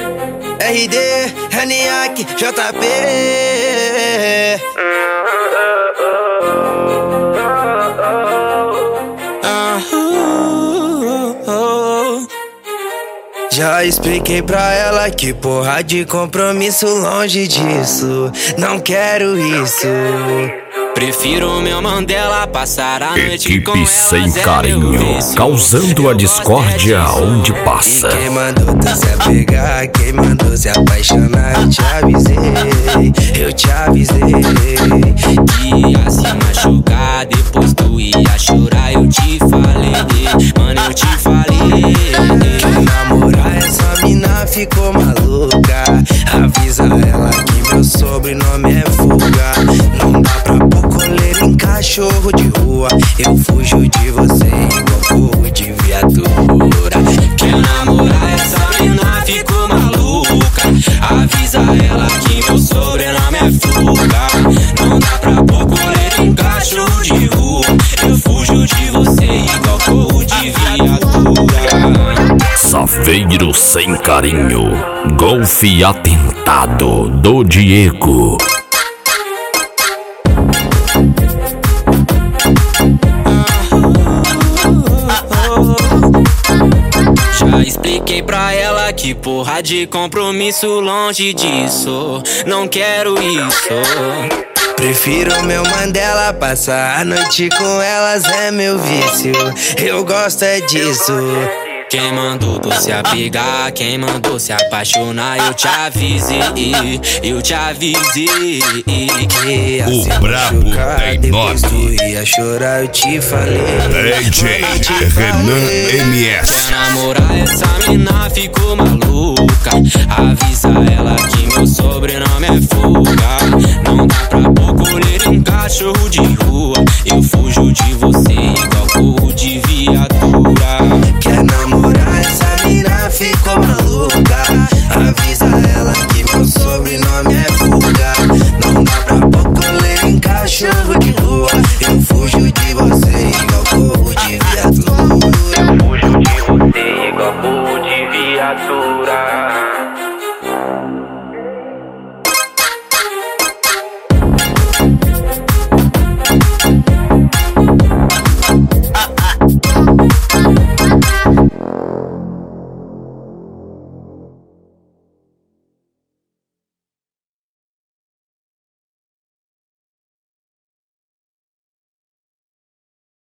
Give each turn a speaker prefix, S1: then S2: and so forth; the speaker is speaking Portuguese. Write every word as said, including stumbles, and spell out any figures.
S1: R D, Raniac, J P. Já expliquei pra ela que porra de compromisso, longe disso, não quero isso.
S2: Prefiro meu Mandela passar a noite
S3: Equipe
S2: com
S3: sem carinho, causando a discórdia onde passa.
S1: E quem mandou tu se apegar, quem mandou se apaixonar, eu te avisei, eu te avisei
S2: que ia se machucar, depois tu ia chorar, eu te falei, mano, eu te falei.
S1: Quer namorar essa mina ficou maluca, avisa ela que meu sobrenome é Fuga. Não dá pra pôr coleira em cachorro de rua, eu fujo de você igual corro de viatura.
S2: Quer namorar essa mina ficou maluca, avisa ela que meu sobrenome é Fuga. Não dá pra pôr coleira em cachorro de rua, eu fujo de você igual corro de viatura.
S3: Safeiro sem carinho, golfe atentado do Diego.
S2: Já expliquei pra ela que porra de compromisso, longe disso, não quero isso.
S1: Prefiro meu Mandela, passar a noite com elas é meu vício, eu gosto é disso.
S2: Quem mandou tu se apegar, quem mandou se apaixonar, eu te avisei, eu te avisei
S1: que ia
S3: o
S1: se
S3: brabo
S1: machucar,
S3: tem
S1: depois
S3: nome.
S1: tu ia chorar, eu te falei.
S3: D J Renan M S.
S2: Quer namorar essa mina ficou maluca, avisa ela que meu sobrenome é